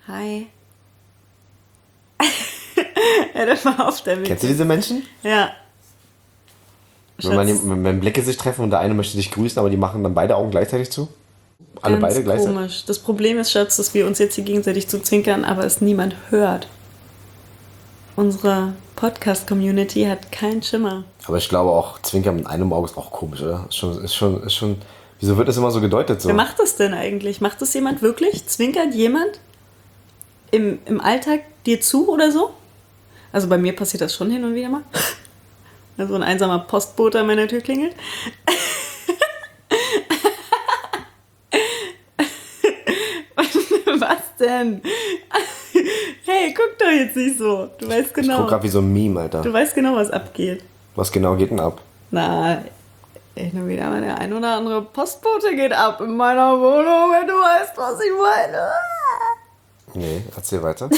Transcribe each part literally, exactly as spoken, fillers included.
Hi. Ja, das war auf der Witz. Kennst du diese Menschen? Ja. Wenn, man, wenn, wenn Blicke sich treffen und der eine möchte dich grüßen, aber die machen dann beide Augen gleichzeitig zu? Alle Ganz beide gleichzeitig? komisch. Das Problem ist, Schatz, dass wir uns jetzt hier gegenseitig zuzwinkern, aber es niemand hört. Unsere Podcast-Community hat keinen Schimmer. Aber ich glaube auch, Zwinkern mit einem Auge ist auch komisch, oder? Ist schon, ist schon, ist schon, wieso wird das immer so gedeutet? So? Wer macht das denn eigentlich? Macht das jemand wirklich? Zwinkert jemand im, im Alltag dir zu oder so? Also bei mir passiert das schon hin und wieder mal. Also ein einsamer Postbote an meiner Tür klingelt. Was denn? Hey, guck doch jetzt nicht so. Du weißt genau. Ich guck grad wie so ein Meme, Alter. Du weißt genau, was abgeht. Was genau geht denn ab? Na, ich nur wieder mal der ein oder andere Postbote geht ab in meiner Wohnung, wenn du weißt, was ich meine. Nee, erzähl weiter.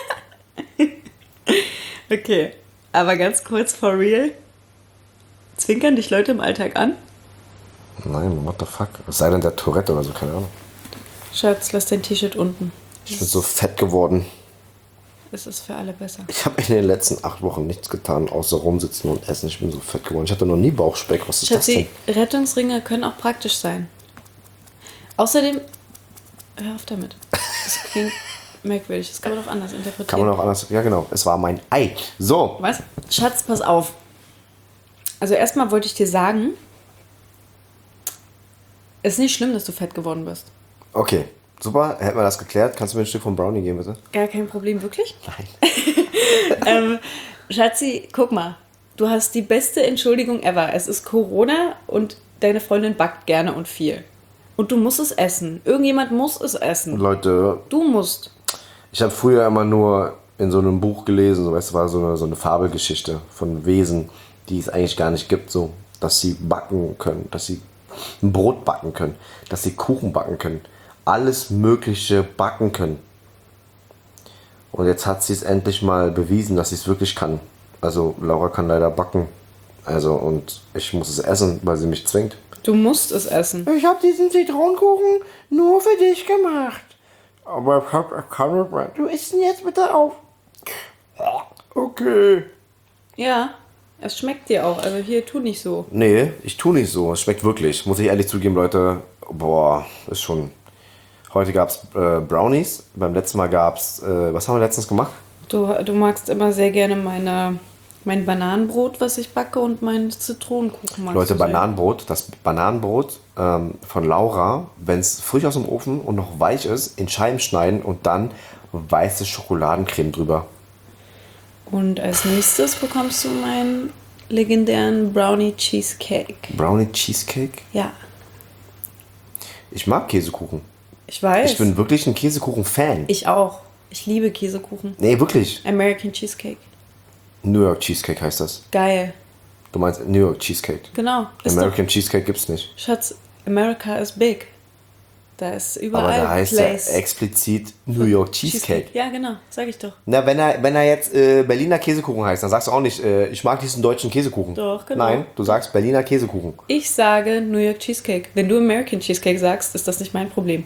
Okay, aber ganz kurz for real. Zwinkern dich Leute im Alltag an? Nein, what the fuck? Es sei denn der Tourette oder so, keine Ahnung. Schatz, lass dein T-Shirt unten. Ich bin so fett geworden. Es ist für alle besser. Ich habe in den letzten acht Wochen nichts getan, außer rumsitzen und essen. Ich bin so fett geworden. Ich hatte noch nie Bauchspeck. Was ist Schatzi, das denn? Rettungsringe können auch praktisch sein. Außerdem, hör auf damit. Das klingt merkwürdig. Das kann man auch anders interpretieren. Kann man auch anders. Ja, genau. Es war mein Ei. So. Was? Schatz, pass auf. Also erstmal wollte ich dir sagen, es ist nicht schlimm, dass du fett geworden bist. Okay. Super. Hätten wir das geklärt. Kannst du mir ein Stück vom Brownie geben, bitte? Gar kein Problem, wirklich? Nein. ähm, Schatzi, guck mal. Du hast die beste Entschuldigung ever. Es ist Corona und deine Freundin backt gerne und viel. Und du musst es essen. Irgendjemand muss es essen. Leute, Du musst. ich habe früher immer nur in so einem Buch gelesen, so, weißt du, war so eine, so eine Fabelgeschichte von Wesen, die es eigentlich gar nicht gibt, so, dass sie backen können, dass sie ein Brot backen können, dass sie Kuchen backen können, alles Mögliche backen können. Und jetzt hat sie es endlich mal bewiesen, dass sie es wirklich kann. Also Laura kann leider backen, also und ich muss es essen, weil sie mich zwingt. Du musst es essen. Ich habe diesen Zitronenkuchen nur für dich gemacht. Aber ich hab keine mehr. Du isst ihn jetzt bitte auf. Okay. Ja, es schmeckt dir auch. Also hier, tu nicht so. Nee, ich tu nicht so. Es schmeckt wirklich. Muss ich ehrlich zugeben, Leute. Boah, ist schon... Heute gab's äh, Brownies. Beim letzten Mal gab's... Äh, was haben wir letztens gemacht? Du, du magst immer sehr gerne meine, mein Bananenbrot, was ich backe, und meinen Zitronenkuchen magst Leute, du sehr. Bananenbrot. Das Bananenbrot ähm, von Laura, wenn es frisch aus dem Ofen und noch weich ist, in Scheiben schneiden und dann weiße Schokoladencreme drüber. Und als nächstes bekommst du meinen legendären Brownie Cheesecake. Brownie Cheesecake? Ja, Ich mag Käsekuchen. ich weiß. Ich bin wirklich ein Käsekuchen-Fan. Ich auch. Ich liebe Käsekuchen. Nee, wirklich. American Cheesecake. New York Cheesecake heißt das. Geil. Du meinst New York Cheesecake. Genau. Ist American Cheesecake gibt's nicht. doch, Schatz, America is big. Da ist überall Aber da heißt Place. er explizit New York Cheesecake. Ja, genau. Sag ich doch. Na, wenn er, wenn er jetzt äh, Berliner Käsekuchen heißt, dann sagst du auch nicht, äh, ich mag diesen deutschen Käsekuchen. Doch, genau. Nein, du sagst Berliner Käsekuchen. Ich sage New York Cheesecake. Wenn du American Cheesecake sagst, ist das nicht mein Problem.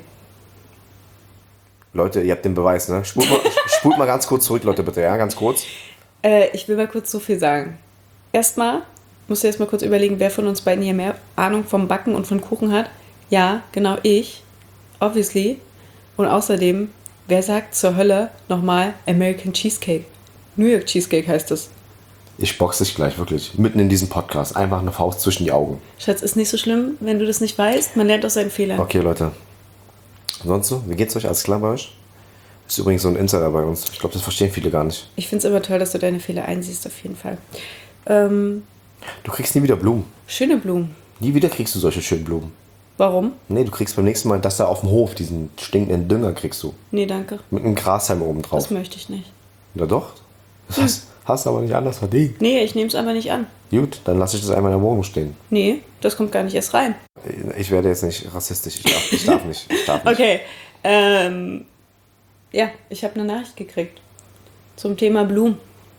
Leute, ihr habt den Beweis, ne? Spult mal, spult mal ganz kurz zurück, Leute, bitte, ja? Ganz kurz. Äh, ich will mal kurz so viel sagen. Erstmal musst du erst mal kurz überlegen, wer von uns beiden hier mehr Ahnung vom Backen und von Kuchen hat. Ja, genau ich. Obviously. Und außerdem, wer sagt zur Hölle nochmal American Cheesecake? New York Cheesecake heißt es. Ich box dich gleich, wirklich. Mitten in diesem Podcast. Einfach eine Faust zwischen die Augen. Schatz, ist nicht so schlimm, wenn du das nicht weißt. Man lernt aus seinen Fehlern. Okay, Leute. Sonst so? Wie geht's euch? Alles klar bei euch? Ist übrigens so ein Insider bei uns. Ich glaube, das verstehen viele gar nicht. Ich finde es aber toll, dass du deine Fehler einsiehst, auf jeden Fall. Ähm, Du kriegst nie wieder Blumen. schöne Blumen. Nie wieder kriegst du solche schönen Blumen. Warum? Nee, du kriegst beim nächsten Mal das da auf dem Hof, diesen stinkenden Dünger kriegst du. Nee, danke. Mit einem Grashalm oben drauf. Das möchte ich nicht. Na doch. Das hast, hast du aber nicht anders verdient. Nee, ich nehme es einfach nicht an. Gut, dann lasse ich das einmal in der Wohnung stehen. Nee, das kommt gar nicht erst rein. Ich werde jetzt nicht rassistisch. Ich darf, ich darf nicht. Ich darf nicht. Okay, ähm, ja, ich habe eine Nachricht gekriegt zum Thema Blumen.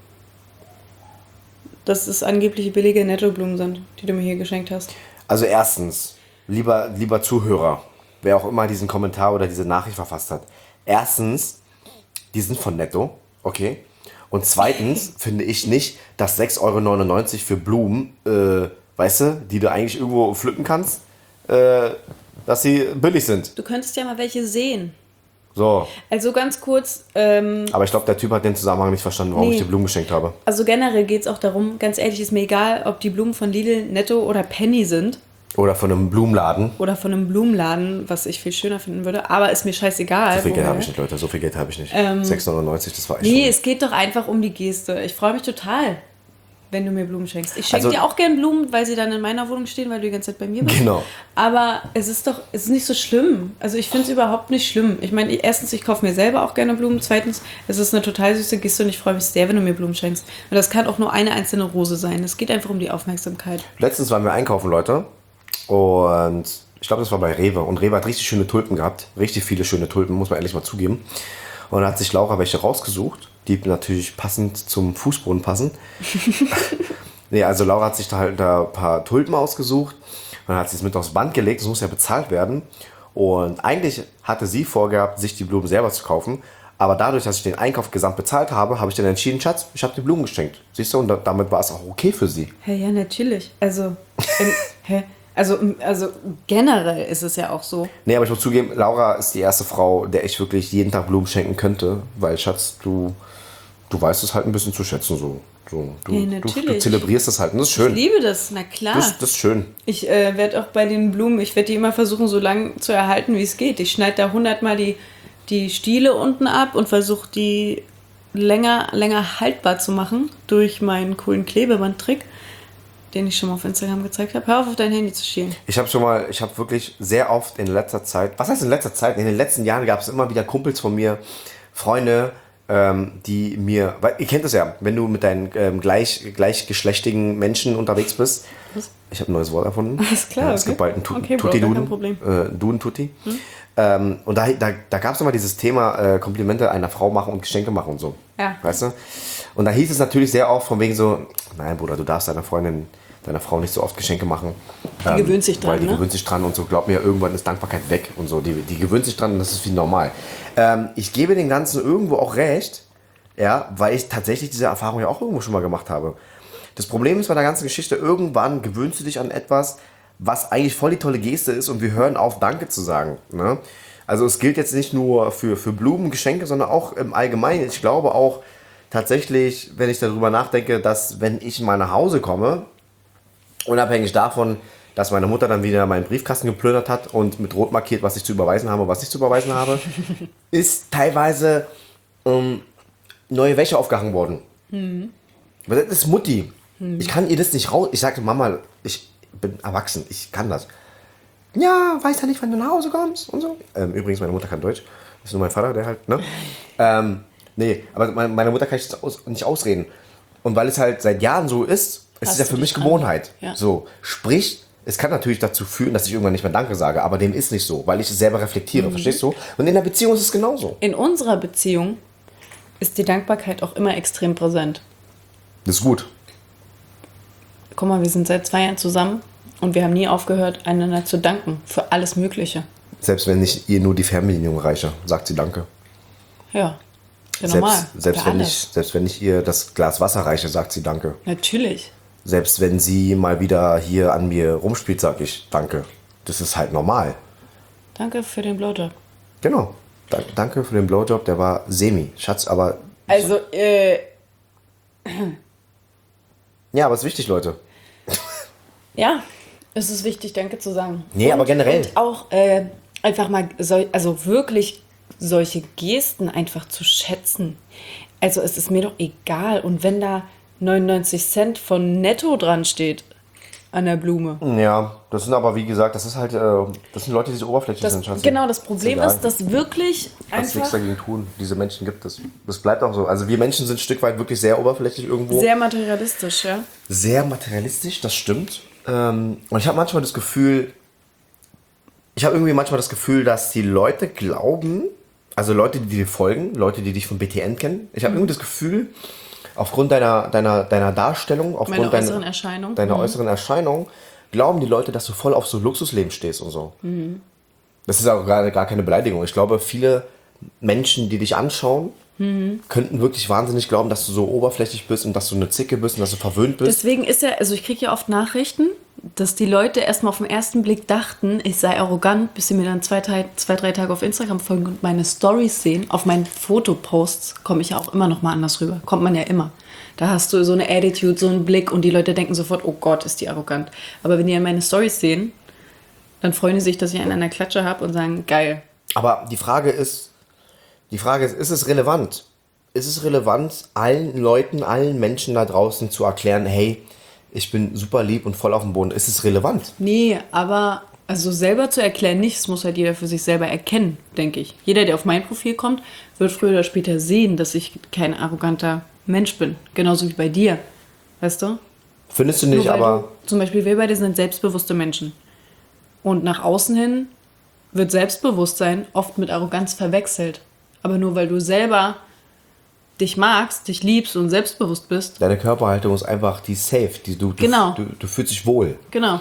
Dass es angeblich billige Nettoblumen sind, die du mir hier geschenkt hast. Also erstens, lieber, lieber Zuhörer, wer auch immer diesen Kommentar oder diese Nachricht verfasst hat. Erstens, die sind von Netto, okay? Und zweitens finde ich nicht, dass sechs Euro neunundneunzig für Blumen, äh, weißt du, die du eigentlich irgendwo pflücken kannst, äh, dass sie billig sind. Du könntest ja mal welche sehen. So. Also ganz kurz, ähm, Aber ich glaube, der Typ hat den Zusammenhang nicht verstanden, warum Nee. ich die Blumen geschenkt habe. also generell geht es auch darum, ganz ehrlich, ist mir egal, ob die Blumen von Lidl, Netto oder Penny sind Oder von einem Blumenladen. oder von einem Blumenladen, was ich viel schöner finden würde, aber ist mir scheißegal. So viel Geld woher. habe ich nicht, Leute. So viel Geld habe ich nicht. Ähm, sechs Euro neunundneunzig, das war echt Nee, schon. es geht doch einfach um die Geste. Ich freue mich total, wenn du mir Blumen schenkst. Ich schenke Also- dir auch gern Blumen, weil sie dann in meiner Wohnung stehen, weil du die ganze Zeit bei mir bist. Genau. Aber es ist doch, es ist nicht so schlimm. Also ich finde es überhaupt nicht schlimm. Ich meine, erstens, ich kaufe mir selber auch gerne Blumen. Zweitens, es ist eine total süße Geste und ich freue mich sehr, wenn du mir Blumen schenkst. Und das kann auch nur eine einzelne Rose sein. Es geht einfach um die Aufmerksamkeit. Letztens waren wir einkaufen, Leute. Und ich glaube, das war bei Rewe. Und Rewe hat richtig schöne Tulpen gehabt. Richtig viele schöne Tulpen, muss man ehrlich mal zugeben. Und da hat sich Laura welche rausgesucht, die natürlich passend zum Fußboden passen. Nee, also Laura hat sich da halt da ein paar Tulpen ausgesucht. Und dann hat sie es mit aufs Band gelegt. Das muss ja bezahlt werden. Und eigentlich hatte sie vorgehabt, sich die Blumen selber zu kaufen. Aber dadurch, dass ich den Einkauf gesamt bezahlt habe, habe ich dann entschieden, Schatz, ich habe die Blumen geschenkt. Siehst du, und da, damit war es auch okay für sie. Hä, ja, natürlich. Also, ähm, hä? Also, also generell ist es ja auch so. Nee, aber ich muss zugeben, Laura ist die erste Frau, der ich wirklich jeden Tag Blumen schenken könnte. Weil, Schatz, du, du weißt es halt ein bisschen zu schätzen. So. So, du, Ja, du, du natürlich. zelebrierst es halt und das ist Ich schön. liebe das, na klar. Das, das ist schön. Ich äh, werde auch bei den Blumen, ich werde die immer versuchen, so lang zu erhalten, wie es geht. Ich schneide da hundertmal die, die Stiele unten ab und versuche die länger, länger haltbar zu machen durch meinen coolen Klebebandtrick, den ich schon mal auf Instagram gezeigt habe. Hör auf, auf dein Handy zu schielen. Ich habe schon mal, ich habe wirklich sehr oft in letzter Zeit, was heißt in letzter Zeit? In den letzten Jahren gab es immer wieder Kumpels von mir, Freunde, ähm, die mir, weil ihr kennt es ja, wenn du mit deinen ähm, gleich, gleichgeschlechtigen Menschen unterwegs bist. Was? Ich habe ein neues Wort erfunden. Alles klar, Ja, es okay. gibt bald einen tu Okay, Bro, Tutti gar kein Duden. Problem. Äh, Duden Tutti. Hm? Ähm, und da, da, da gab es immer dieses Thema äh, Komplimente einer Frau machen und Geschenke machen und so. Ja. Weißt du? Und da hieß es natürlich sehr oft von wegen so, nein Bruder, du darfst deiner Freundin, deiner Frau nicht so oft Geschenke machen. Die gewöhnt sich dran, Weil die ne? gewöhnt sich dran und so, glaub mir, irgendwann ist Dankbarkeit weg und so. Die, die gewöhnt sich dran und das ist wie normal. Ähm, ich gebe dem Ganzen irgendwo auch recht, ja, weil ich tatsächlich diese Erfahrung ja auch irgendwo schon mal gemacht habe. Das Problem ist bei der ganzen Geschichte, irgendwann gewöhnst du dich an etwas, was eigentlich voll die tolle Geste ist und wir hören auf, Danke zu sagen. Ne? Also es gilt jetzt nicht nur für, für Blumen, Geschenke, sondern auch im Allgemeinen. Ich glaube auch tatsächlich, wenn ich darüber nachdenke, dass wenn ich mal nach Hause komme, unabhängig davon, dass meine Mutter dann wieder meinen Briefkasten geplündert hat und mit Rot markiert, was ich zu überweisen habe, was ich zu überweisen habe, ist teilweise ähm, neue Wäsche aufgehangen worden. Mhm. Das ist Mutti. Mhm. Ich kann ihr das nicht raus. Ich sagte, Mama, ich bin erwachsen, ich kann das. Ja, weiß ja nicht, wann du nach Hause kommst und so. Ähm, übrigens, meine Mutter kann Deutsch. Das ist nur mein Vater, der halt, ne? ähm, nee, aber meine Mutter kann ich das aus, nicht ausreden. Und weil es halt seit Jahren so ist, ist es ja für mich Gewohnheit. Ja. So, sprich, es kann natürlich dazu führen, dass ich irgendwann nicht mehr Danke sage, aber dem ist nicht so, weil ich es selber reflektiere, mhm. verstehst du? Und in der Beziehung ist es genauso. In unserer Beziehung ist die Dankbarkeit auch immer extrem präsent. Das ist gut. Guck mal, wir sind seit zwei Jahren zusammen und wir haben nie aufgehört, einander zu danken für alles Mögliche. Selbst wenn ich ihr nur die Fernbedienung reiche, sagt sie Danke. Ja, ja Selbst, normal. selbst, für wenn alles. ich, selbst wenn ich ihr das Glas Wasser reiche, sagt sie Danke. Natürlich. Selbst wenn sie mal wieder hier an mir rumspielt, sage ich Danke. Das ist halt normal. Danke für den Blowjob. Genau. Da, danke für den Blowjob, der war semi. Schatz, aber... Also, äh... Ja, aber ist wichtig, Leute. Ja, es ist wichtig, Danke zu sagen. Nee, aber generell. Und auch äh, einfach mal, so, also wirklich solche Gesten einfach zu schätzen. Also es ist mir doch egal. Und wenn da neunundneunzig Cent von Netto dran steht an der Blume. Ja, das sind aber, wie gesagt, das ist halt, äh, das sind Leute, die so oberflächlich Das, sind. Schatz. genau, das Problem egal. ist, dass wirklich Kannst nichts einfach dagegen tun. Diese Menschen gibt es. Das bleibt auch so. Also wir Menschen sind ein Stück weit wirklich sehr oberflächlich irgendwo. sehr materialistisch, ja. Sehr materialistisch, das stimmt. Ähm, und ich habe manchmal das Gefühl, ich habe irgendwie manchmal das Gefühl, dass die Leute glauben, also Leute, die dir folgen, Leute, die dich von B T N kennen, ich habe Mhm. irgendwie das Gefühl, aufgrund deiner, deiner, deiner Darstellung, aufgrund Meine deiner, äußeren Erscheinung. deiner Mhm. äußeren Erscheinung, glauben die Leute, dass du voll auf so Luxusleben stehst und so. Mhm. Das ist auch gar, gar keine Beleidigung. Ich glaube, viele Menschen, die dich anschauen, Mhm. könnten wirklich wahnsinnig glauben, dass du so oberflächlich bist und dass du eine Zicke bist und dass du verwöhnt bist. Deswegen ist ja, also ich kriege ja oft Nachrichten, dass die Leute erstmal auf den ersten Blick dachten, ich sei arrogant, bis sie mir dann zwei, drei, zwei, drei Tage auf Instagram folgen und meine Storys sehen. Auf meinen Fotoposts komme ich ja auch immer noch mal anders rüber. Kommt man ja immer. Da hast du so eine Attitude, so einen Blick und die Leute denken sofort, oh Gott, ist die arrogant. Aber wenn die meine Storys sehen, dann freuen die sich, dass ich einen an der Klatsche habe und sagen, geil. Aber die Frage ist, die Frage ist, ist es relevant? Ist es relevant, allen Leuten, allen Menschen da draußen zu erklären, hey, ich bin super lieb und voll auf dem Boden. Ist es relevant? Nee, aber also selber zu erklären nicht, das muss halt jeder für sich selber erkennen, denke ich. Jeder, der auf mein Profil kommt, wird früher oder später sehen, dass ich kein arroganter Mensch bin. Genauso wie bei dir, weißt du? Findest du nicht, Nur weil aber... Du, zum Beispiel, wir beide sind selbstbewusste Menschen. Und nach außen hin wird Selbstbewusstsein oft mit Arroganz verwechselt. Aber nur weil du selber dich magst, dich liebst und selbstbewusst bist. Deine Körperhaltung ist einfach die safe. Die, du, du, Genau. Du, du fühlst dich wohl. Genau.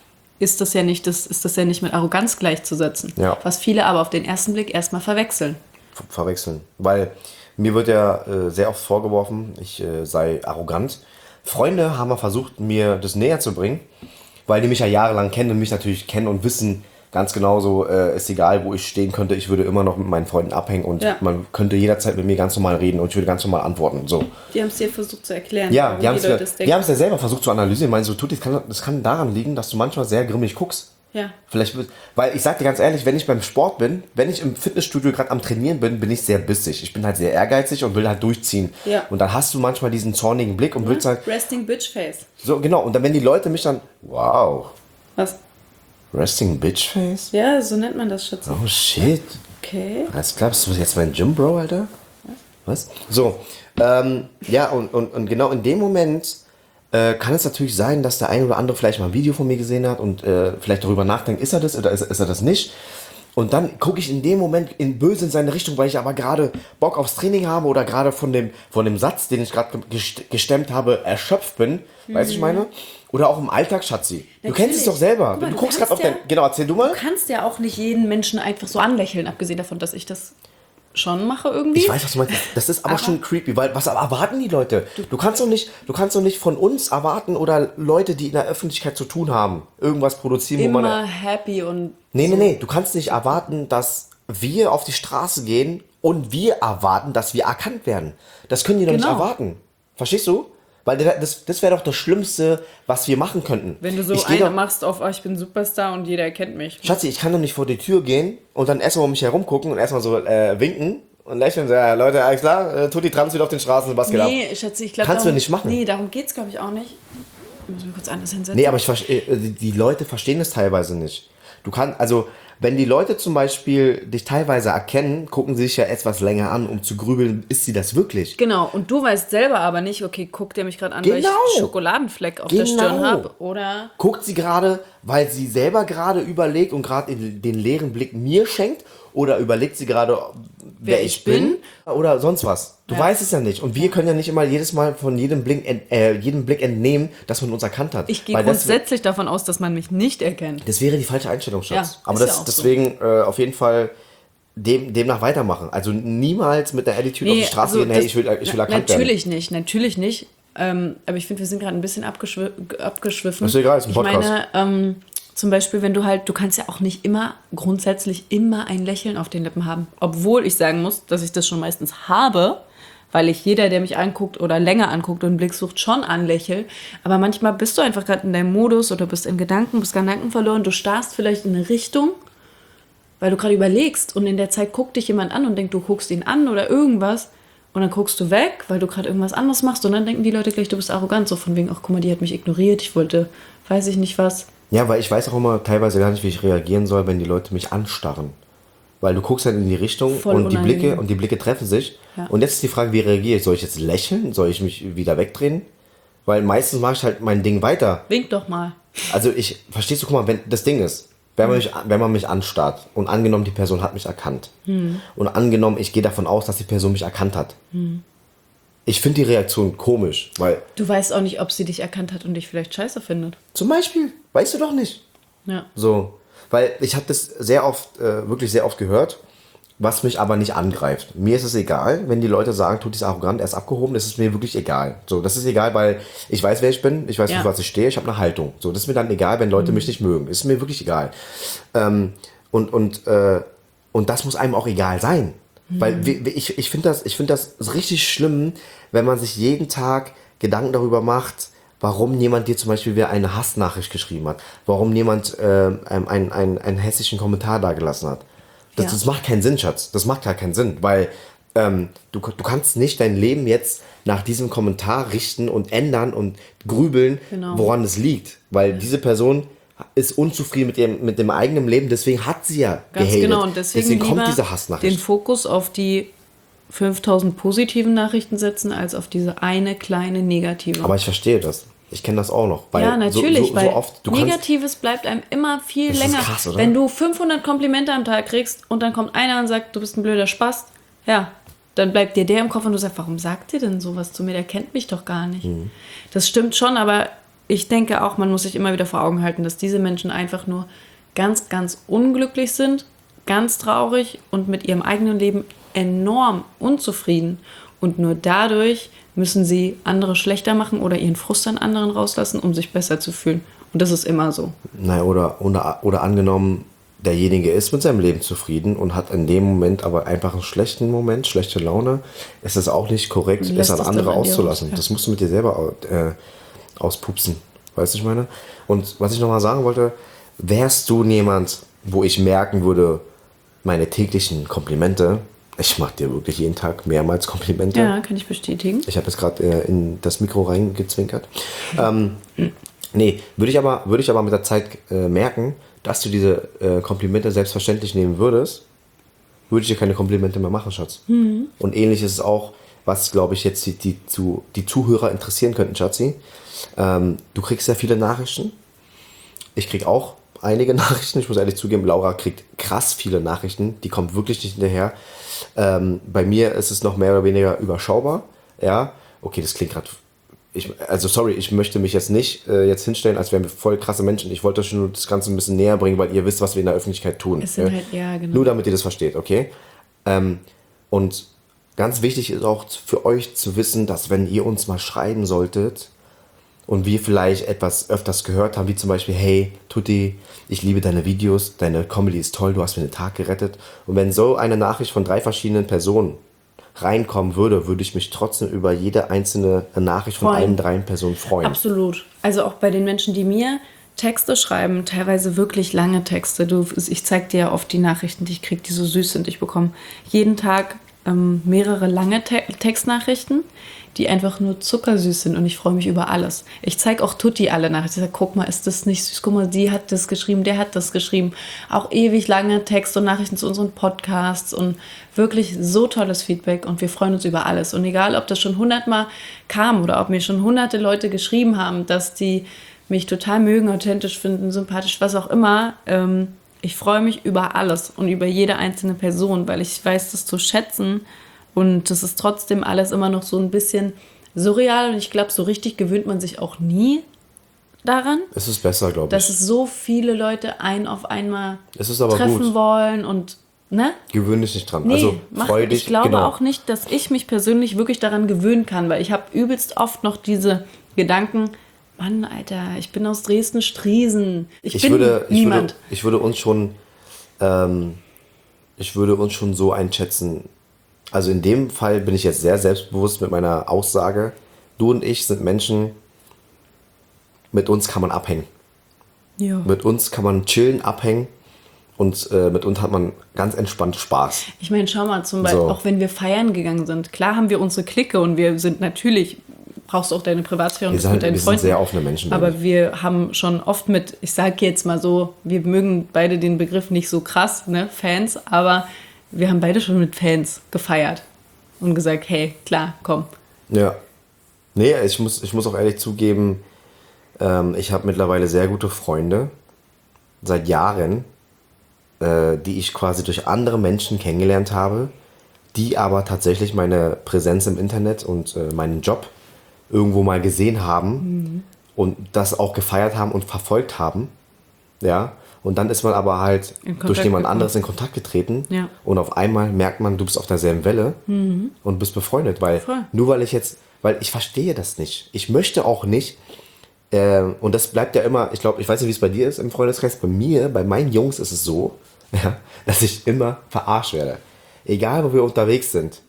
Ist das ja nicht, das, ist das ja nicht mit Arroganz gleichzusetzen. Ja. Was viele aber auf den ersten Blick erstmal verwechseln. Ver verwechseln. Weil mir wird ja äh, sehr oft vorgeworfen, ich äh, sei arrogant. Freunde haben mal versucht, mir das näher zu bringen, weil die mich ja jahrelang kennen und mich natürlich kennen und wissen, ganz genauso, äh, ist egal, wo ich stehen könnte, ich würde immer noch mit meinen Freunden abhängen und Ja. man könnte jederzeit mit mir ganz normal reden und ich würde ganz normal antworten. So. Die haben es dir versucht zu erklären. Ja, warum die haben es Leute ja, das die denken. haben's ja selber versucht zu analysieren. Meinen so, tut, das kann, das kann daran liegen, dass du manchmal sehr grimmig guckst. Ja. Vielleicht, wird- weil ich sag dir ganz ehrlich, wenn ich beim Sport bin, wenn ich im Fitnessstudio gerade am Trainieren bin, bin ich sehr bissig. Ich bin halt sehr ehrgeizig und will halt durchziehen. Ja. Und dann hast du manchmal diesen zornigen Blick und willst halt, Resting Bitch Face. so genau. Und dann, wenn die Leute mich dann, wow, Was? Resting Bitch Face? Ja, so nennt man das, Schätze. Oh shit. Okay. Alles klar, bist du jetzt mein Gym Bro, Alter? Was? So, ähm, ja, und, und, und genau in dem Moment äh, kann es natürlich sein, dass der eine oder andere vielleicht mal ein Video von mir gesehen hat und äh, vielleicht darüber nachdenkt, ist er das oder ist, ist er das nicht? Und dann gucke ich in dem Moment in böse in seine Richtung, weil ich aber gerade Bock aufs Training habe oder gerade von dem, von dem Satz, den ich gerade gest- gestemmt habe, erschöpft bin. Weißt du, ich meine? Oder auch im Alltag, Schatzi. Du kennst es doch selber. Guck mal, du du guckst gerade auf kannst dein... ja- Genau, erzähl du mal. Du kannst ja auch nicht jeden Menschen einfach so anlächeln, abgesehen davon, dass ich das schon mache irgendwie. Ich weiß, was du meinst. Das ist aber, Aber- schon creepy, weil was erwarten die Leute? Du kannst doch nicht, du kannst doch nicht von uns erwarten oder Leute, die in der Öffentlichkeit zu tun haben, irgendwas produzieren, wo Immer man... happy und Nee, nee, nee, du kannst nicht erwarten, dass wir auf die Straße gehen und wir erwarten, dass wir erkannt werden. Das können die doch nicht Genau. erwarten. Verstehst du? Weil das, das wäre doch das Schlimmste, was wir machen könnten. wenn du so ich geh eine doch, machst auf, oh, ich bin Superstar und jeder erkennt mich. Schatzi, ich kann doch nicht vor die Tür gehen und dann erstmal um mich herum gucken und erstmal so äh, winken und lächeln und sagen, ja, Leute, alles klar, äh, tut die Trans wieder auf den Straßen, was geht ab? Nee, Schatzi, ich glaube... Kannst du nicht machen. Nee, darum geht's, glaube ich, auch nicht. Ich muss mich kurz anders hinsetzen. Nee, aber ich verstehe, die die Leute verstehen es teilweise nicht. Du kannst, also, wenn die Leute zum Beispiel dich teilweise erkennen, gucken sie sich ja etwas länger an, um zu grübeln, ist sie das wirklich? Genau, und du weißt selber aber nicht, okay, guckt der mich gerade an, weil ich Genau. einen Schokoladenfleck auf der Genau. Stirn habe, oder... Guckt sie gerade, weil sie selber gerade überlegt und gerade den, den leeren Blick mir schenkt? Oder überlegt sie gerade, wer, Wer ich ich bin? bin? Oder sonst was? Du Ja. weißt es ja nicht. Und wir können ja nicht immer jedes Mal von jedem Blick, ent, äh, jedem Blick entnehmen, dass man uns erkannt hat. Ich gehe Weil das, grundsätzlich davon aus, dass man mich nicht erkennt. das wäre die falsche Einstellung, Schatz. Ja, Aber ist das, ja auch so. deswegen äh, auf jeden Fall dem, demnach weitermachen. Also niemals mit der Attitude auf die Straße gehen, hey, das- ich will, ich will na, erkannt werden. Natürlich nicht, natürlich nicht. Ähm, aber ich finde, wir sind gerade ein bisschen abgeschw abgeschwiffen. Ist egal, ist ein ich Podcast. meine, ähm, zum Beispiel, wenn du halt, du kannst ja auch nicht immer, grundsätzlich immer ein Lächeln auf den Lippen haben. Obwohl ich sagen muss, dass ich das schon meistens habe, weil ich jeder, der mich anguckt oder länger anguckt und einen Blick sucht, schon anlächel. Aber manchmal bist du einfach gerade in deinem Modus oder bist in Gedanken, bist Gedanken verloren, du starrst vielleicht in eine Richtung, weil du gerade überlegst und in der Zeit guckt dich jemand an und denkt, du guckst ihn an oder irgendwas und dann guckst du weg, weil du gerade irgendwas anderes machst und dann denken die Leute gleich, du bist arrogant, so von wegen, ach guck mal, die hat mich ignoriert, ich wollte, weiß ich nicht was. Ja, weil ich weiß auch immer teilweise gar nicht, wie ich reagieren soll, wenn die Leute mich anstarren. Weil du guckst halt in die Richtung Voll und die unangenehm. Blicke und die Blicke treffen sich. Ja. Und jetzt ist die Frage, wie reagiere ich? Soll ich jetzt lächeln? Soll ich mich wieder wegdrehen? Weil meistens mache ich halt mein Ding weiter. Wink doch mal. Also ich, verstehst du, guck mal, wenn das Ding ist, wenn man mich, wenn man mich anstarrt und angenommen, die Person hat mich erkannt und angenommen, ich gehe davon aus, dass die Person mich erkannt hat. Ich finde die Reaktion komisch, weil Du weißt auch nicht, ob sie dich erkannt hat und dich vielleicht scheiße findet. zum Beispiel, weißt du doch nicht. Ja. So, weil ich habe das sehr oft, äh, wirklich sehr oft gehört. was mich aber nicht angreift. Mir ist es egal, wenn die Leute sagen, Tutti ist arrogant, er ist abgehoben, das ist mir wirklich egal. So, das ist egal, weil ich weiß, wer ich bin, ich weiß, Ja. für was ich stehe, ich habe eine Haltung. So, das ist mir dann egal, wenn Leute mhm. mich nicht mögen. Das ist mir wirklich egal. Ähm, und, und, äh, und das muss einem auch egal sein. Mhm. Weil wie, wie, ich, ich finde das, ich find das richtig schlimm, wenn man sich jeden Tag Gedanken darüber macht, warum jemand dir zum Beispiel wieder eine Hassnachricht geschrieben hat, warum jemand äh, einen, einen, einen, einen hässlichen Kommentar dagelassen hat. Das, ja. das macht keinen Sinn, Schatz. Das macht gar keinen Sinn, weil ähm, du, du kannst nicht dein Leben jetzt nach diesem Kommentar richten und ändern und grübeln, genau. woran es liegt. Weil ja. diese Person ist unzufrieden mit dem, mit dem eigenen Leben, deswegen hat sie ja Ganz gehatet. Genau, und deswegen, deswegen kommt lieber diese Hassnachricht. Den Fokus auf die fünftausend positiven Nachrichten setzen, als auf diese eine kleine negative. Aber ich verstehe das. Ich kenne das auch noch. Weil ja, natürlich, so, so, weil so oft, du Negatives kannst, bleibt einem immer viel das länger. Ist krass, oder? Wenn du fünfhundert Komplimente am Tag kriegst und dann kommt einer und sagt, du bist ein blöder Spast, ja, dann bleibt dir der im Kopf und du sagst, warum sagt ihr denn sowas zu mir? Der kennt mich doch gar nicht. Mhm. Das stimmt schon, aber ich denke auch, man muss sich immer wieder vor Augen halten, dass diese Menschen einfach nur ganz, ganz unglücklich sind, ganz traurig und mit ihrem eigenen Leben enorm unzufrieden. Und nur dadurch müssen sie andere schlechter machen oder ihren Frust an anderen rauslassen, um sich besser zu fühlen. Und das ist immer so. Naja, oder, oder, oder angenommen, derjenige ist mit seinem Leben zufrieden und hat in dem Moment aber einfach einen schlechten Moment, schlechte Laune. Es ist auch nicht korrekt, es an andere auszulassen. Raus, ja. Das musst du mit dir selber äh, auspupsen. Weißt du, ich meine? Und was ich nochmal sagen wollte, wärst du jemand, wo ich merken würde, meine täglichen Komplimente, ich mache dir wirklich jeden Tag mehrmals Komplimente. Ja, kann ich bestätigen. Ich habe jetzt gerade äh, in das Mikro reingezwinkert. ähm, nee, würde ich, aber, würd ich aber mit der Zeit äh, merken, dass du diese äh, Komplimente selbstverständlich nehmen würdest, würde ich dir keine Komplimente mehr machen, Schatz. Mhm. Und ähnlich ist es auch, was, glaube ich, jetzt die, die, die, die Zuhörer interessieren könnten, Schatzi. Ähm, du kriegst sehr viele Nachrichten. Ich krieg auch einige Nachrichten. Ich muss ehrlich zugeben, Laura kriegt krass viele Nachrichten. Die kommt wirklich nicht hinterher. Ähm, bei mir ist es noch mehr oder weniger überschaubar. Ja, okay, das klingt gerade... Ich, also sorry, ich möchte mich jetzt nicht äh, jetzt hinstellen, als wären wir voll krasse Menschen. Ich wollte euch nur das Ganze ein bisschen näher bringen, weil ihr wisst, was wir in der Öffentlichkeit tun. Es sind ja? halt, ja, genau. Nur damit ihr das versteht, okay? Ähm, und ganz wichtig ist auch für euch zu wissen, dass wenn ihr uns mal schreiben solltet und wir vielleicht etwas öfters gehört haben, wie zum Beispiel, hey, Tutti, ich liebe deine Videos, deine Comedy ist toll, du hast mir den Tag gerettet. Und wenn so eine Nachricht von drei verschiedenen Personen reinkommen würde, würde ich mich trotzdem über jede einzelne Nachricht von freuen. allen drei Personen freuen. Absolut. Also auch bei den Menschen, die mir Texte schreiben, teilweise wirklich lange Texte. Du, ich zeige dir ja oft die Nachrichten, die ich kriege, die so süß sind. Ich bekomme jeden Tag ähm, mehrere lange Te- Textnachrichten, die einfach nur zuckersüß sind und ich freue mich über alles. Ich zeige auch Tutti alle Nachrichten. Ich sage, guck mal, ist das nicht süß? Guck mal, die hat das geschrieben, der hat das geschrieben. Auch ewig lange Texte und Nachrichten zu unseren Podcasts und wirklich so tolles Feedback und wir freuen uns über alles. Und egal, ob das schon hundertmal kam oder ob mir schon hunderte Leute geschrieben haben, dass die mich total mögen, authentisch finden, sympathisch, was auch immer. Ähm, ich freue mich über alles und über jede einzelne Person, weil ich weiß, das zu schätzen. Und das ist trotzdem alles immer noch so ein bisschen surreal. Und ich glaube, so richtig gewöhnt man sich auch nie daran. Es ist besser, glaube ich. Dass es so viele Leute einen auf einmal es ist aber treffen gut. wollen. Und, ne? Gewöhn dich nicht dran. Nee, also mach, freu dich. Ich glaube genau. auch nicht, dass ich mich persönlich wirklich daran gewöhnen kann. Weil ich habe übelst oft noch diese Gedanken, Mann, Alter, ich bin aus Dresden-Striesen. Ich, ich bin würde, ich niemand. Würde, ich würde uns schon, ähm, ich würde uns schon so einschätzen. Also in dem Fall bin ich jetzt sehr selbstbewusst mit meiner Aussage. Du und ich sind Menschen, mit uns kann man abhängen. Ja. Mit uns kann man chillen, abhängen und äh, mit uns hat man ganz entspannt Spaß. Ich meine, schau mal, zum Beispiel, So. auch wenn wir feiern gegangen sind, klar haben wir unsere Clique und wir sind natürlich, brauchst du auch deine Privatsphäre und Wir bist sind, mit deinen wir sind Freunden. sehr offene Menschen. Aber nämlich. wir haben schon oft mit, ich sage jetzt mal so, wir mögen beide den Begriff nicht so krass, ne, Fans, aber wir haben beide schon mit Fans gefeiert und gesagt, hey, klar, komm. Ja. Nee, ich muss, ich muss auch ehrlich zugeben, ähm, ich habe mittlerweile sehr gute Freunde, seit Jahren, äh, die ich quasi durch andere Menschen kennengelernt habe, die aber tatsächlich meine Präsenz im Internet und äh, meinen Job irgendwo mal gesehen haben mhm. und das auch gefeiert haben und verfolgt haben. Ja. Und dann ist man aber halt durch jemand anderes in Kontakt getreten. Ja. Und auf einmal merkt man, du bist auf derselben Welle mhm. und bist befreundet. Weil Voll. nur weil ich jetzt, weil ich verstehe das nicht. Ich möchte auch nicht, äh, und das bleibt ja immer, ich glaube, ich weiß nicht, wie es bei dir ist im Freundeskreis. Bei mir, bei meinen Jungs ist es so, ja, dass ich immer verarscht werde. Egal, wo wir unterwegs sind.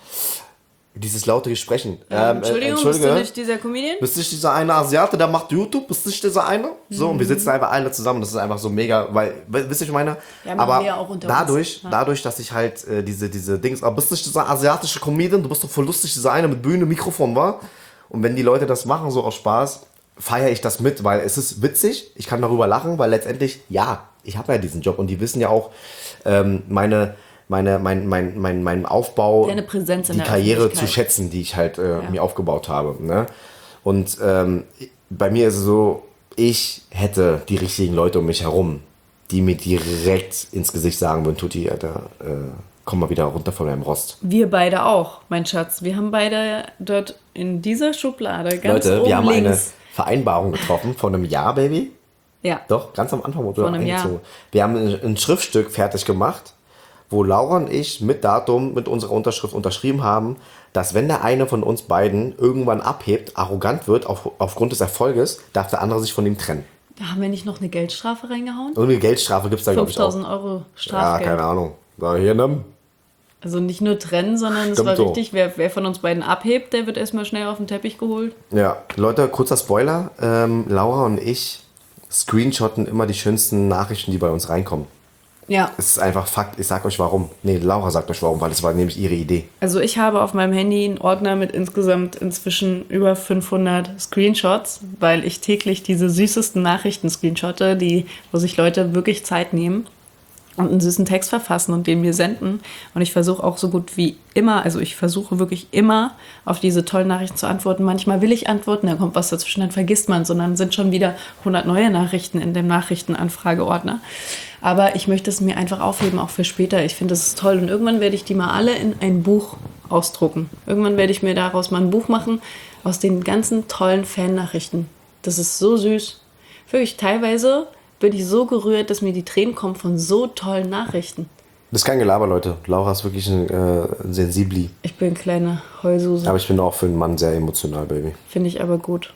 Dieses laute Gesprächen. Ja, ähm, Entschuldigung, äh, Entschuldige, bist du nicht dieser Comedian? Bist du nicht dieser eine Asiate, der macht YouTube? Bist du nicht dieser eine? So, mhm. und wir sitzen einfach alle zusammen. Das ist einfach so mega, weil, wisst ihr, ich meine? Ja, aber wir auch unter dadurch, uns. dadurch, dass ich halt äh, diese, diese Dings, aber bist du nicht dieser asiatische Comedian? Du bist doch voll lustig, dieser eine mit Bühne, Mikrofon, war. Und wenn die Leute das machen, so aus Spaß, feiere ich das mit, weil es ist witzig, ich kann darüber lachen, weil letztendlich, ja, ich habe ja diesen Job und die wissen ja auch, ähm, meine... meine, mein, mein, mein, mein Aufbau, Deine Präsenz in die der Karriere zu schätzen, die ich halt äh, ja. mir aufgebaut habe. Ne? Und ähm, bei mir ist es so, ich hätte die richtigen Leute um mich herum, die mir direkt ins Gesicht sagen würden, Tutti, Alter, äh, komm mal wieder runter von deinem Rost. Wir beide auch, mein Schatz. Wir haben beide dort in dieser Schublade ganz Leute, oben wir haben links. eine Vereinbarung getroffen von einem Jahr, Baby. Ja. Doch, ganz am Anfang wurde von einem Jahr. Wir haben ein, ein Schriftstück fertig gemacht, wo Laura und ich mit Datum, mit unserer Unterschrift unterschrieben haben, dass wenn der eine von uns beiden irgendwann abhebt, arrogant wird, auf, aufgrund des Erfolges, darf der andere sich von ihm trennen. Da haben wir nicht noch eine Geldstrafe reingehauen? Irgendeine Geldstrafe gibt es da, glaube ich, auch. fünftausend Euro Strafgeld. Ja, keine Ahnung. Da hier nimm. Also nicht nur trennen, sondern es war so. richtig, wer, wer von uns beiden abhebt, der wird erstmal schnell auf den Teppich geholt. Ja, Leute, kurzer Spoiler. Ähm, Laura und ich screenshotten immer die schönsten Nachrichten, die bei uns reinkommen. Ja. Es ist einfach Fakt. Ich sag euch warum. Nee, Laura sagt euch warum, weil es war nämlich ihre Idee. Also ich habe auf meinem Handy einen Ordner mit insgesamt inzwischen über fünfhundert Screenshots, weil ich täglich diese süßesten Nachrichten screenshotte, die, wo sich Leute wirklich Zeit nehmen und einen süßen Text verfassen und den mir senden. Und ich versuche auch so gut wie immer, also ich versuche wirklich immer auf diese tollen Nachrichten zu antworten. Manchmal will ich antworten, dann kommt was dazwischen, dann vergisst man es und dann sind schon wieder hundert neue Nachrichten in dem Nachrichtenanfrageordner. Aber ich möchte es mir einfach aufheben, auch für später. Ich finde, das ist toll. Und irgendwann werde ich die mal alle in ein Buch ausdrucken. Irgendwann werde ich mir daraus mal ein Buch machen, aus den ganzen tollen Fan-Nachrichten. Das ist so süß. Wirklich, teilweise bin ich so gerührt, dass mir die Tränen kommen von so tollen Nachrichten. Das ist kein Gelaber, Leute. Laura ist wirklich ein äh, Sensibli. Ich bin ein kleiner Heulsuse. Aber ich bin auch für einen Mann sehr emotional, Baby. Finde ich aber gut.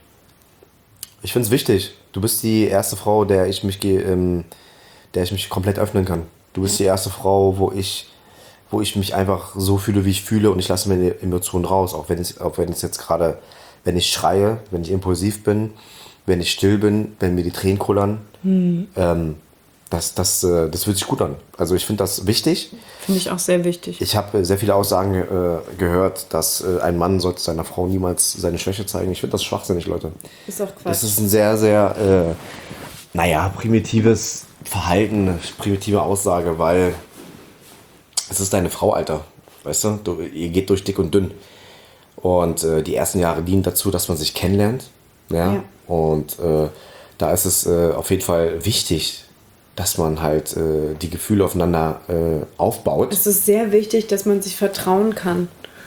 Ich finde es wichtig. Du bist die erste Frau, der ich mich ge- ähm, der ich mich komplett öffnen kann. Du bist die erste Frau, wo ich, wo ich mich einfach so fühle, wie ich fühle und ich lasse meine Emotionen raus, auch wenn es, auch wenn es jetzt gerade, wenn ich schreie, wenn ich impulsiv bin, wenn ich still bin, wenn mir die Tränen kullern. Mhm. Ähm, das, das, äh, das fühlt sich gut an. Also ich finde das wichtig. Finde ich auch sehr wichtig. Ich habe sehr viele Aussagen äh, gehört, dass äh, ein Mann sollte seiner Frau niemals seine Schwäche zeigen. Ich finde das schwachsinnig, Leute. Ist auch Quatsch. Das ist ein sehr, sehr, äh, naja, primitives Verhalten, eine primitive Aussage, weil es ist deine Frau, Alter. Weißt du? du ihr geht durch dick und dünn. Und äh, die ersten Jahre dienen dazu, dass man sich kennenlernt. Ja. ja. Und äh, da ist es äh, auf jeden Fall wichtig, dass man halt äh, die Gefühle aufeinander äh, aufbaut. Es ist sehr wichtig, dass man sich vertrauen kann.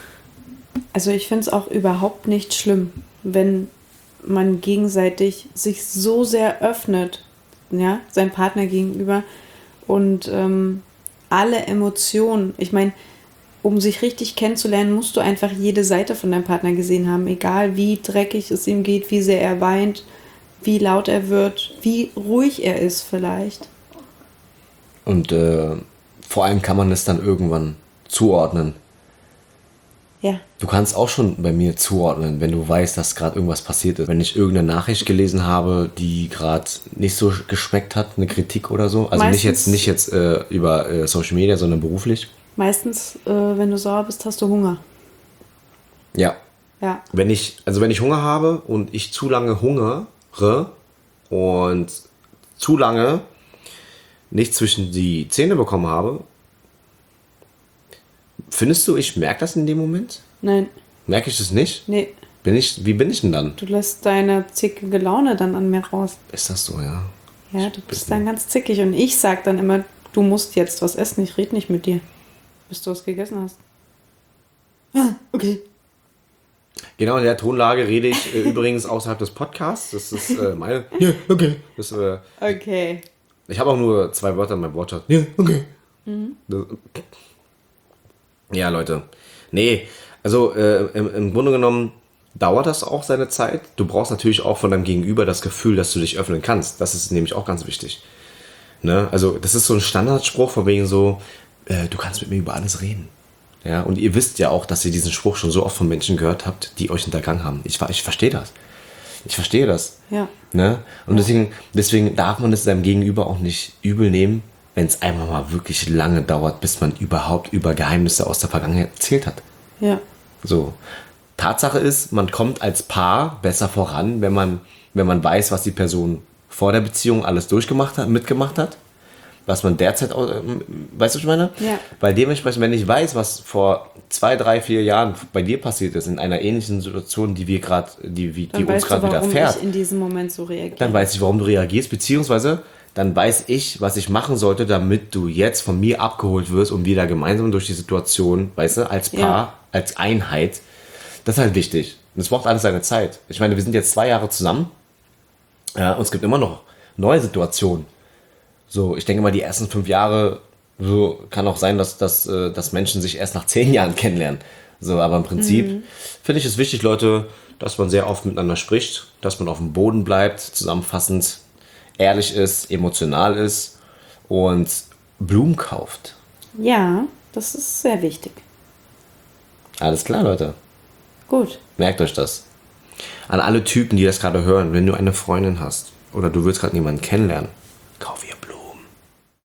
Also ich finde es auch überhaupt nicht schlimm, wenn man gegenseitig sich so sehr öffnet, ja, seinem Partner gegenüber und ähm, alle Emotionen, ich meine, um sich richtig kennenzulernen, musst du einfach jede Seite von deinem Partner gesehen haben, egal wie dreckig es ihm geht, wie sehr er weint, wie laut er wird, wie ruhig er ist vielleicht. Und äh, vor allem kann man es dann irgendwann zuordnen. Ja. Du kannst auch schon bei mir zuordnen, wenn du weißt, dass gerade irgendwas passiert ist. Wenn ich irgendeine Nachricht gelesen habe, die gerade nicht so geschmeckt hat, eine Kritik oder so. Also Meistens, nicht jetzt, nicht jetzt äh, über äh, Social Media, sondern beruflich. Meistens, äh, wenn du sauer bist, hast du Hunger. Ja. Ja. Wenn ich, also wenn ich Hunger habe und ich zu lange hungere und zu lange nicht zwischen die Zähne bekommen habe, findest du, ich merke das in dem Moment? Nein. Merke ich das nicht? Nee. Bin ich, wie bin ich denn dann? Du lässt deine zickige Laune dann an mir raus. Ist das so, ja? Ja, du bist dann ganz zickig. Und ich sag dann immer, du musst jetzt was essen, ich rede nicht mit dir, bis du was gegessen hast. Ah, okay. Genau, in der Tonlage rede ich äh, übrigens außerhalb des Podcasts. Das ist äh, meine... Ja, okay. Das, äh, okay. Ich habe auch nur zwei Wörter in meinem Wortschatz. Ja, okay. Mhm. Ja, Leute. Nee, also äh, im, im Grunde genommen dauert das auch seine Zeit. Du brauchst natürlich auch von deinem Gegenüber das Gefühl, dass du dich öffnen kannst. Das ist nämlich auch ganz wichtig. Ne? Also das ist so ein Standardspruch von wegen so, äh, du kannst mit mir über alles reden. Ja, und ihr wisst ja auch, dass ihr diesen Spruch schon so oft von Menschen gehört habt, die euch hintergangen haben. Ich, ich verstehe das. Ich verstehe das. Ja. Ne? Und deswegen, deswegen darf man es seinem Gegenüber auch nicht übel nehmen, wenn es einmal mal wirklich lange dauert, bis man überhaupt über Geheimnisse aus der Vergangenheit erzählt hat. Ja. So. Tatsache ist, man kommt als Paar besser voran, wenn man, wenn man weiß, was die Person vor der Beziehung alles durchgemacht hat, mitgemacht hat. Was man derzeit, auch, weißt du, was ich meine? Ja. Weil dementsprechend, wenn ich weiß, was vor zwei, drei, vier Jahren bei dir passiert ist, in einer ähnlichen Situation, die wir gerade, die, die Dann uns weißt du, gerade warum widerfährt, ich in diesem Moment so reagiere. dann weiß ich, warum du reagierst, beziehungsweise dann weiß ich, was ich machen sollte, damit du jetzt von mir abgeholt wirst und wir da gemeinsam durch die Situation, weißt du, als Paar, Ja. als Einheit. Das ist halt wichtig. Und es braucht alles seine Zeit. Ich meine, wir sind jetzt zwei Jahre zusammen, ja, und es gibt immer noch neue Situationen. So, ich denke mal, die ersten fünf Jahre, so kann auch sein, dass, dass, äh, dass Menschen sich erst nach zehn Jahren kennenlernen. So, aber im Prinzip Mhm. finde ich es wichtig, Leute, dass man sehr oft miteinander spricht, dass man auf dem Boden bleibt, zusammenfassend ehrlich ist, emotional ist und Blumen kauft. Ja, das ist sehr wichtig. Alles klar, Leute. Gut. Merkt euch das. An alle Typen, die das gerade hören, wenn du eine Freundin hast oder du willst gerade jemanden kennenlernen,